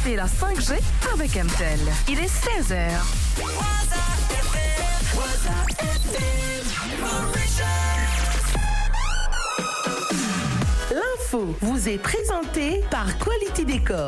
C'est la 5G avec MTEL. Il est 16h. L'info vous est présentée par Quality Decor.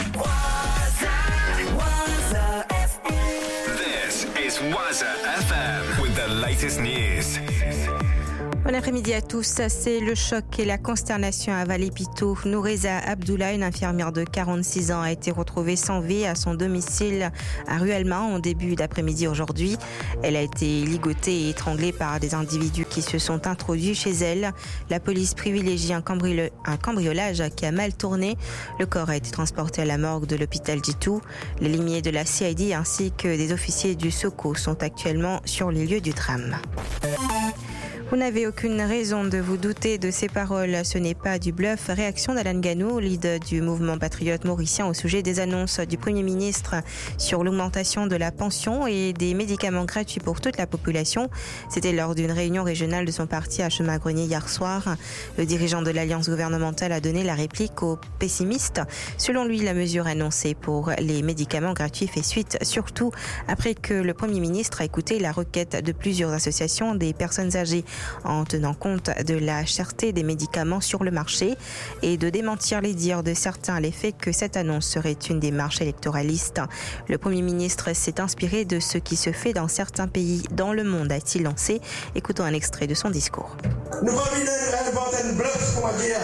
This is Waza FM with the latest news. Bon après-midi à tous. C'est le choc et la consternation à Vallée-Pito. Noureza Abdullah, une infirmière de 46 ans, a été retrouvée sans vie à son domicile à Ruelma en début d'après-midi aujourd'hui. Elle a été ligotée et étranglée par des individus qui se sont introduits chez elle. La police privilégie un cambriolage qui a mal tourné. Le corps a été transporté à la morgue de l'hôpital Djitou. Les limiers de la CID ainsi que des officiers du SOCO sont actuellement sur les lieux du drame. Vous n'avez aucune raison de vous douter de ces paroles, ce n'est pas du bluff. Réaction d'Alan Ganou, leader du mouvement patriote mauricien au sujet des annonces du Premier ministre sur l'augmentation de la pension et des médicaments gratuits pour toute la population. C'était lors d'une réunion régionale de son parti à Chemin-Grenier hier soir. Le dirigeant de l'Alliance gouvernementale a donné la réplique aux pessimistes. Selon lui, la mesure annoncée pour les médicaments gratuits fait suite, surtout après que le Premier ministre a écouté la requête de plusieurs associations des personnes âgées en tenant compte de la cherté des médicaments sur le marché et de démentir les dires de certains à l'effet que cette annonce serait une démarche électoraliste. Le Premier ministre s'est inspiré de ce qui se fait dans certains pays dans le monde, a-t-il lancé. Écoutons un extrait de son discours. Nous un bluff, comment dire,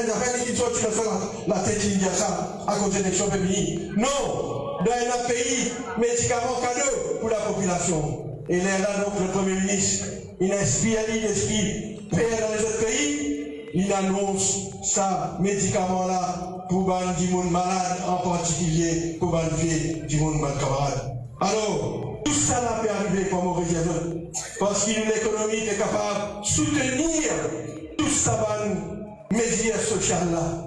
la tête à cause de l'élection féminine. Non, dans un pays, médicaments cadeaux pour la population. Et là, donc, le Premier ministre, il inspire l'esprit fait dans les autres pays, il annonce ça, médicament-là, pour du monde malade, en particulier pour du monde camarade. Alors, tout ça n'a pas arrivé comme on réserve, parce qu'il l'économie est capable de soutenir tout ça, mesures sociales-là.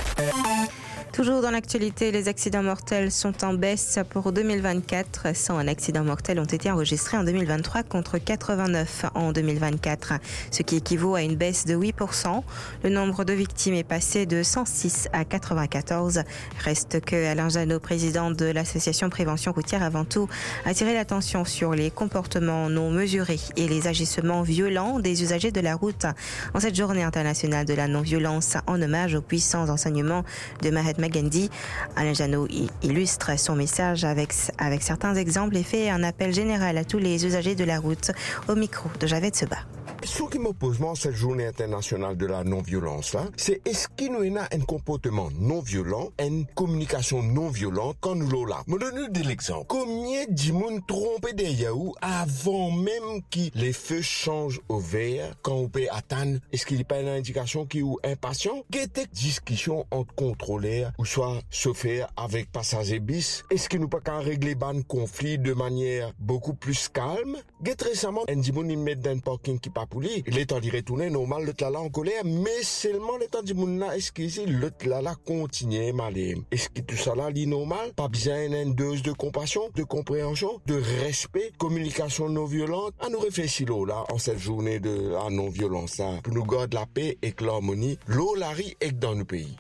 Toujours dans l'actualité, les accidents mortels sont en baisse pour 2024. 101 accidents mortels ont été enregistrés en 2023 contre 89 en 2024, ce qui équivaut à une baisse de 8%. Le nombre de victimes est passé de 106 à 94. Reste que Alain Janot, président de l'association Prévention routière avant tout, a attiré l'attention sur les comportements non mesurés et les agissements violents des usagers de la route en cette journée internationale de la non-violence en hommage aux puissants enseignements de Mahatma Gandhi. Alain Janot illustre son message avec certains exemples et fait un appel général à tous les usagers de la route au micro de Javed Seba. Ce qui m'oppose à cette journée internationale de la non-violence, là, c'est est-ce qu'il y a un comportement non-violent, une communication non-violente quand nous l'avons là. Je donne de l'exemple. Combien de monde trompé des Yahoo avant même que les feux changent au vert quand on peut attendre? Est-ce qu'il n'y a pas une indication qui est impatient? Quelle discussion entre contrôleurs ou soit chauffeur avec passager bis? Est-ce qu'il nous pas qu'à régler ban conflit de manière beaucoup plus calme? Récemment, un dimon il met dans un parking qui pas il est temps d'y retourner normal, l'autre là en colère, mais seulement le temps du monde là, est-ce que l'autre là continue malé? Est-ce que tout ça là, est normal? Pas besoin d'une dose de compassion, de compréhension, de respect, communication non violente? À nous réfléchir là, en cette journée de la non violence là, pour nous garder la paix et l'harmonie, l'eau la rie est dans nos pays.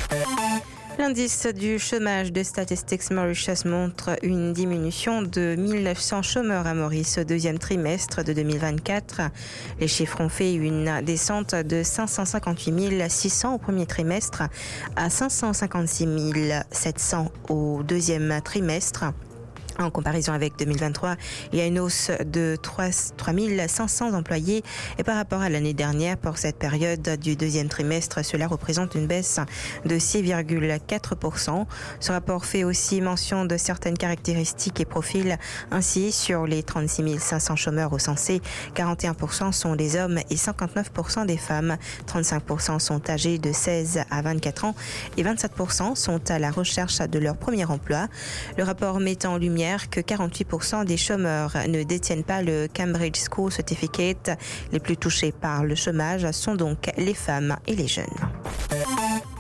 L'indice du chômage de Statistics Mauritius montre une diminution de 1900 chômeurs à Maurice au deuxième trimestre de 2024. Les chiffres ont fait une descente de 558 600 au premier trimestre à 556 700 au deuxième trimestre. En comparaison avec 2023, il y a une hausse de 3 500 employés et par rapport à l'année dernière, pour cette période du deuxième trimestre, cela représente une baisse de 6,4%. Ce rapport fait aussi mention de certaines caractéristiques et profils. Ainsi, sur les 36 500 chômeurs recensés, 41% sont des hommes et 59% des femmes. 35% sont âgés de 16 à 24 ans et 27% sont à la recherche de leur premier emploi. Le rapport met en lumière que 48% des chômeurs ne détiennent pas le Cambridge School Certificate. Les plus touchés par le chômage sont donc les femmes et les jeunes.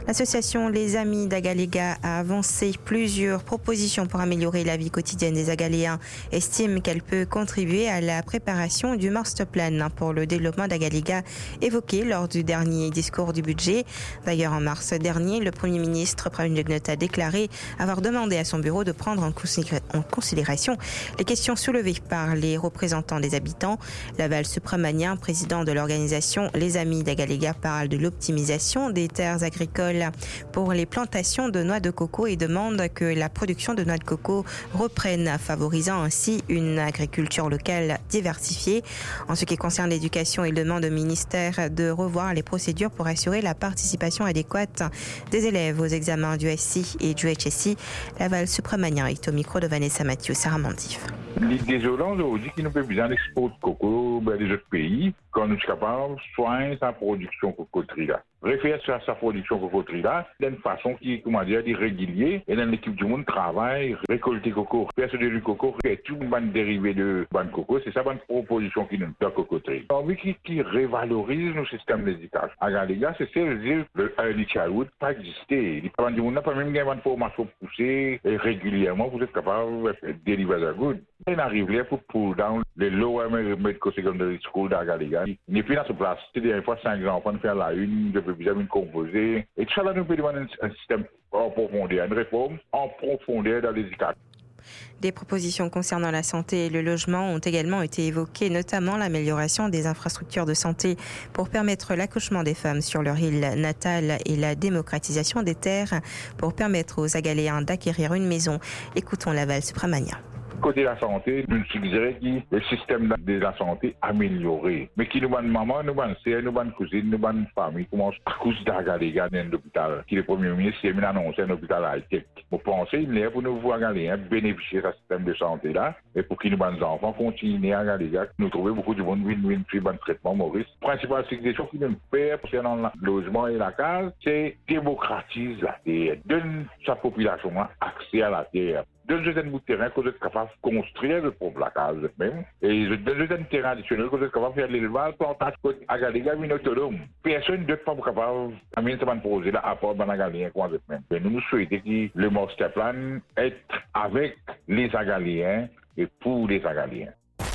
L'association Les Amis d'Agaléga a avancé plusieurs propositions pour améliorer la vie quotidienne des Agaléens. Estime qu'elle peut contribuer à la préparation du masterplan pour le développement d'Agaléga évoqué lors du dernier discours du budget. D'ailleurs, en mars dernier, le Premier ministre Pravind Jugnauth a déclaré avoir demandé à son bureau de prendre en considération les questions soulevées par les représentants des habitants. Laval Subramanian, président de l'organisation Les Amis d'Agaléga, parle de l'optimisation des terres agricoles pour les plantations de noix de coco et demande que la production de noix de coco reprenne, favorisant ainsi une agriculture locale diversifiée. En ce qui concerne l'éducation, il demande au ministère de revoir les procédures pour assurer la participation adéquate des élèves aux examens du SI et du HSI. Laval Subramanian est au micro de Vanessa Mathieu, Sarah Mandif. L'idée désolante aujourd'hui qui nous fait besoin d'export de coco des autres pays quand nous sommes capables de soigner sa production cocoterie là. Référer sur sa production cocoterie là d'une façon qui, comment dire, régulière et dans l'équipe du monde travaille, récolter coco, faire du coco, faire tout le monde dérivé de ban coco, c'est ça bonne proposition qui nous fait cocoterie. Envie qui révalorise nos systèmes d'éducation. À les gars, c'est dire le early childhood pas exister. Les parents du monde n'a pas même une formation poussée régulièrement pour être capable de délivrer la good. On arrive là pour pull down les lower medical secondary school d'Agaléga. Il n'est plus dans ce place. C'est des fois 5 enfants faire la une, de une composée. Et tout ça là nous peut demander un système en profondeur, une réforme en profondeur dans l'éducation. Des propositions concernant la santé et le logement ont également été évoquées, notamment l'amélioration des infrastructures de santé pour permettre l'accouchement des femmes sur leur île natale et la démocratisation des terres pour permettre aux Agaléens d'acquérir une maison. Écoutons Laval Subramanian. Côté de la santé, nous suggérons que le système de la santé amélioré. Mais qui nous bonne maman, nous bonne sœur, nous bonne cousine, nous bonne famille, commence à cause d'Agaléga dans l'hôpital. Qui le Premier ministre a annoncé un hôpital high-tech. Vous pensez, il est pour nous voir Agaléga bénéficier de ce système de santé là, et pour que nos bonnes enfants continuent à Agaléga, nous trouvons beaucoup de monde win-win, puis bon traitement Maurice. Principale situation qui nous fait concernant le logement et la case, c'est démocratiser la terre, donne sa population accès à la terre. Donne un bout de terrain que vous êtes capable de construire le propre placage même. Et donne un terrain additionnel que vous êtes capable de faire l'élevage, plantage, Agaléga, une autonome. Personne ne pas capable de poser là à part dans Agaléens qu'on a même. Nous nous souhaitons que le masterplan est avec les Agaléens et pour les Agaléens.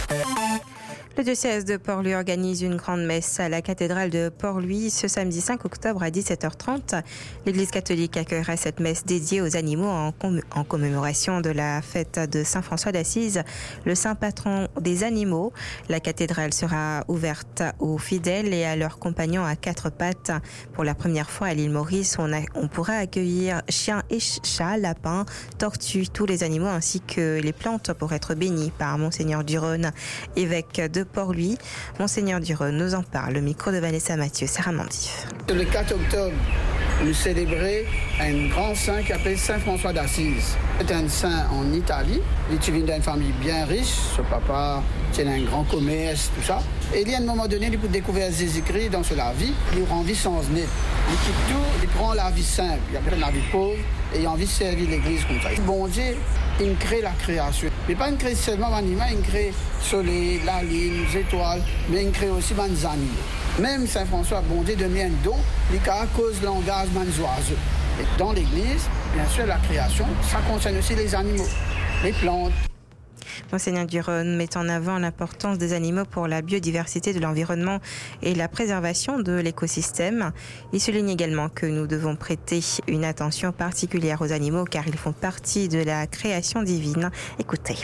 Le diocèse de Port-Louis organise une grande messe à la cathédrale de Port-Louis ce samedi 5 octobre à 17h30. L'Église catholique accueillera cette messe dédiée aux animaux en commémoration de la fête de Saint-François d'Assise, le saint patron des animaux. La cathédrale sera ouverte aux fidèles et à leurs compagnons à 4 pattes. Pour la première fois à l'île Maurice, on pourra accueillir chiens et chats, lapins, tortues, tous les animaux ainsi que les plantes pour être bénis par Monseigneur Duron, évêque de Port-Louis. Monseigneur Duron nous en parle. Le micro de Vanessa Mathieu, Sarah Mandif. Le 4 octobre, nous célébrons un grand saint qui s'appelle Saint François d'Assise. C'est un saint en Italie. Il vient d'une famille bien riche. Son papa tient un grand commerce, tout ça. Et il y a un moment donné, il peut découvrir Jésus-Christ dans la vie. Il rend vie sans net. Il quitte tout, il prend la vie simple. Il prend la vie pauvre et il a envie de servir l'Église comme ça. Bon Dieu, il crée la création. Mais pas une crée seulement animal, il crée le soleil, la lune, les étoiles, mais il crée aussi des animaux. Même Saint François, bon Dieu, donne un don, il a cause le langage des oiseaux. Et dans l'Église, bien sûr, la création, ça concerne aussi les animaux, les plantes. Monseigneur Duron met en avant l'importance des animaux pour la biodiversité de l'environnement et la préservation de l'écosystème. Il souligne également que nous devons prêter une attention particulière aux animaux car ils font partie de la création divine. Écoutez.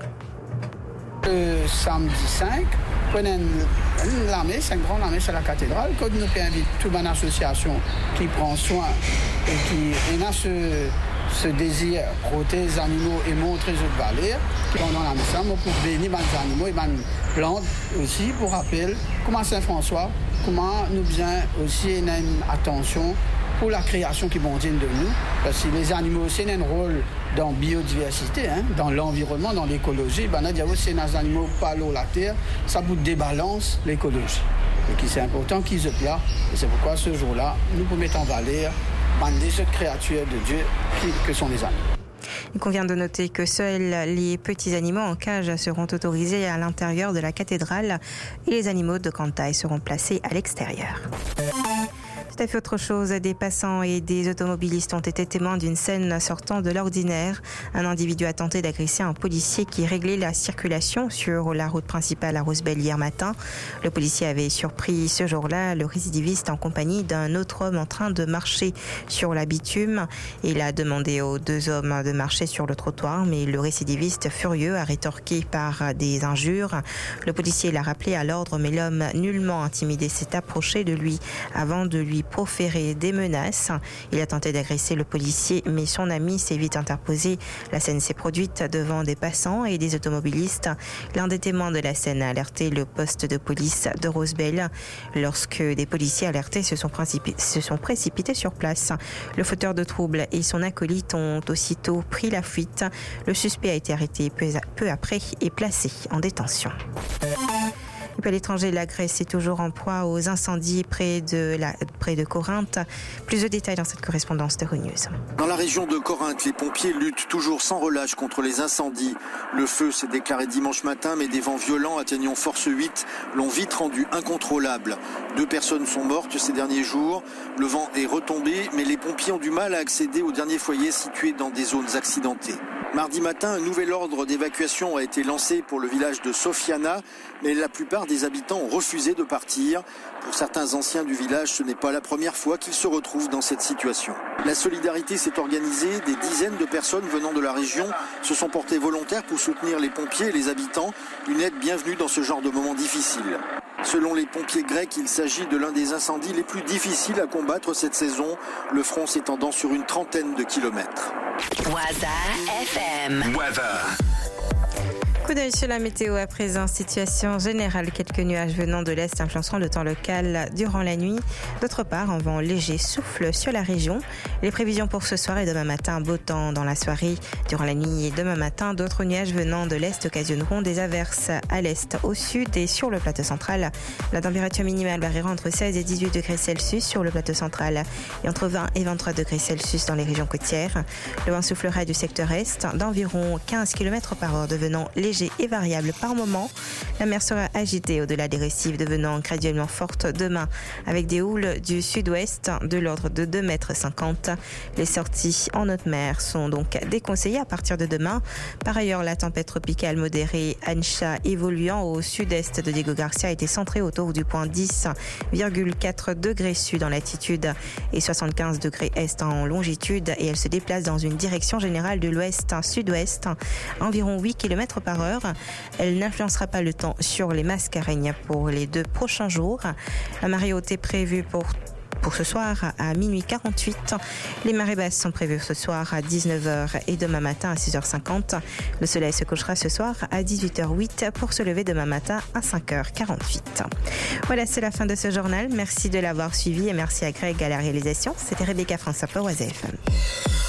Samedi 5, prenez la messe, une grande messe à la cathédrale, quand nous invitons toute une association qui prend soin et qui a ce désir de protéger les animaux et montrer les autres valeurs. Pendant la messe, pour bénir les animaux et les plantes aussi, pour rappeler comment Saint-François, comment nous bien aussi une attention pour la création qui bon Dieu de nous. Parce que les animaux aussi ont un rôle dans la biodiversité, dans l'environnement, dans l'écologie. Ben, on a aussi des animaux pas l'eau, la terre, ça vous débalance l'écologie. Et c'est important qu'ils se plaisent. Et c'est pourquoi ce jour-là, nous pouvons mettre en valeur les créatures de Dieu que sont les animaux. Il convient de noter que seuls les petits animaux en cage seront autorisés à l'intérieur de la cathédrale et les animaux de grande taille seront placés à l'extérieur. Tout à fait autre chose. Des passants et des automobilistes ont été témoins d'une scène sortant de l'ordinaire. Un individu a tenté d'agresser un policier qui réglait la circulation sur la route principale à Rosebel hier matin. Le policier avait surpris ce jour-là le récidiviste en compagnie d'un autre homme en train de marcher sur la bitume. Il a demandé aux deux hommes de marcher sur le trottoir, mais le récidiviste, furieux, a rétorqué par des injures. Le policier l'a rappelé à l'ordre, mais l'homme, nullement intimidé, s'est approché de lui avant de lui proférer des menaces. Il a tenté d'agresser le policier, mais son ami s'est vite interposé. La scène s'est produite devant des passants et des automobilistes. L'un des témoins de la scène a alerté le poste de police de Rosebel. Lorsque des policiers alertés se sont précipités sur place, le fauteur de troubles et son acolyte ont aussitôt pris la fuite. Le suspect a été arrêté peu après et placé en détention. Et puis à l'étranger, la Grèce est toujours en proie aux incendies près de Corinthe. Plus de détails dans cette correspondance de Euronews. Dans la région de Corinthe, les pompiers luttent toujours sans relâche contre les incendies. Le feu s'est déclaré dimanche matin, mais des vents violents atteignant force 8 l'ont vite rendu incontrôlable. 2 personnes sont mortes ces derniers jours. Le vent est retombé, mais les pompiers ont du mal à accéder aux derniers foyers situés dans des zones accidentées. Mardi matin, un nouvel ordre d'évacuation a été lancé pour le village de Sofiana, mais la plupart des habitants ont refusé de partir. Pour certains anciens du village, ce n'est pas la première fois qu'ils se retrouvent dans cette situation. La solidarité s'est organisée, des dizaines de personnes venant de la région se sont portées volontaires pour soutenir les pompiers et les habitants, une aide bienvenue dans ce genre de moments difficiles. Selon les pompiers grecs, il s'agit de l'un des incendies les plus difficiles à combattre cette saison, le front s'étendant sur une trentaine de kilomètres. Waza FM. Weather. Coup d'œil sur la météo à présent. Situation générale. Quelques nuages venant de l'est influenceront le temps local durant la nuit. D'autre part, un vent léger souffle sur la région. Les prévisions pour ce soir et demain matin, beau temps dans la soirée. Durant la nuit et demain matin, d'autres nuages venant de l'est occasionneront des averses à l'est, au sud et sur le plateau central. La température minimale variera entre 16 et 18 degrés Celsius sur le plateau central et entre 20 et 23 degrés Celsius dans les régions côtières. Le vent soufflera du secteur est d'environ 15 km par heure, devenant léger et variable par moment. La mer sera agitée au-delà des récifs, devenant graduellement forte demain avec des houles du sud-ouest de l'ordre de 2,50 m. Les sorties en haute mer sont donc déconseillées à partir de demain. Par ailleurs, la tempête tropicale modérée Ancha évoluant au sud-est de Diego Garcia a été centrée autour du point 10,4 degrés sud en latitude et 75 degrés est en longitude, et elle se déplace dans une direction générale de l'ouest-sud-ouest à environ 8 km par heure. Elle n'influencera pas le temps sur les Mascareignes pour les 2 prochains jours. La marée haute est prévue pour ce soir à minuit 48. Les marées basses sont prévues ce soir à 19h et demain matin à 6h50. Le soleil se couchera ce soir à 18h08 pour se lever demain matin à 5h48. Voilà, c'est la fin de ce journal. Merci de l'avoir suivi et merci à Greg à la réalisation. C'était Rebecca François pour Waza FM.